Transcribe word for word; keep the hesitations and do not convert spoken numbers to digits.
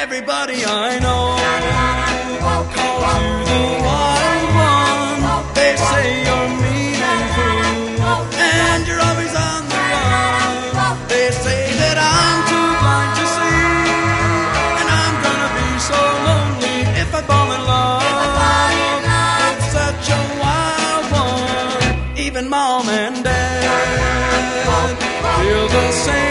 Everybody I know calls you the wild one. They say you're mean and cruel, and you're always on the run. They say that I'm too blind to see, and I'm gonna be so lonely if I fall in love with such a wild one. Even mom and dad feel the same